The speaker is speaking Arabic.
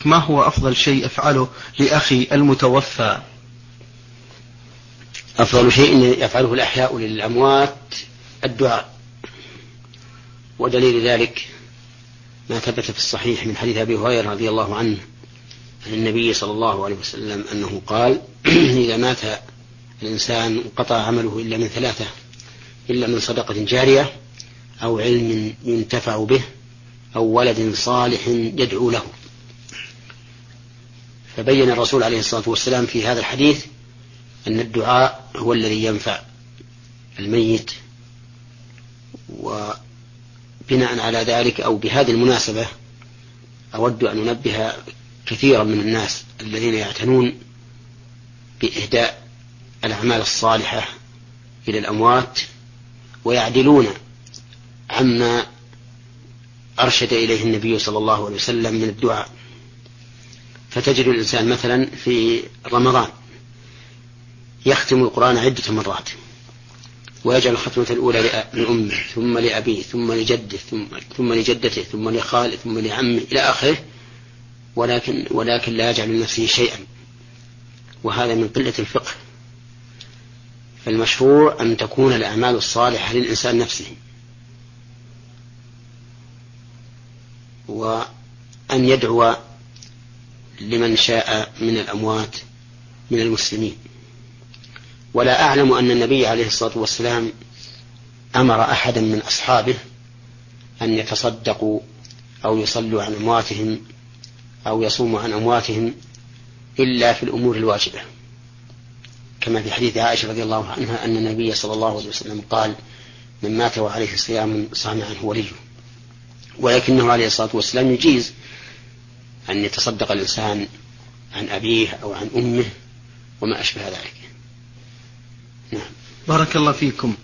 ما هو أفضل شيء أفعله لأخي المتوفى؟ أفضل شيء يفعله الأحياء للأموات الدعاء، ودليل ذلك ما ثبت في الصحيح من حديث أبي هريرة رضي الله عنه عن النبي صلى الله عليه وسلم أنه قال: إذا مات الإنسان انقطع عمله إلا من ثلاثة: إلا من صدقة جارية، أو علم ينتفع به، أو ولد صالح يدعو له. فبين الرسول عليه الصلاة والسلام في هذا الحديث أن الدعاء هو الذي ينفع الميت. وبناء على ذلك أو بهذه المناسبة أود أن أنبه كثيرا من الناس الذين يعتنون بإهداء الأعمال الصالحة إلى الأموات ويعدلون عما أرشد إليه النبي صلى الله عليه وسلم من الدعاء. فتجد الإنسان مثلا في رمضان يختم القرآن عدة مرات، ويجعل الختمة الأولى لأمه، ثم لأبيه، ثم لجده، ثم لجدته، ثم لخاله، ثم لعمه إلى آخره، ولكن لا يجعل لنفسه شيئا، وهذا من قلة الفقه. فالمشروع أن تكون الأعمال الصالحة للإنسان نفسه، وأن يدعو لمن شاء من الأموات من المسلمين. ولا أعلم أن النبي عليه الصلاة والسلام أمر أحدا من أصحابه أن يتصدقوا أو يصلوا عن أمواتهم أو يصوموا عن أمواتهم إلا في الأمور الواجبة، كما في حديث عائشة رضي الله عنها أن النبي صلى الله عليه وسلم قال: من مات وعليه صيام صام عنه وليه. ولكنه عليه الصلاة والسلام يجيز أن يتصدق الإنسان عن أبيه أو عن أمه وما أشبه ذلك. نعم. بارك الله فيكم.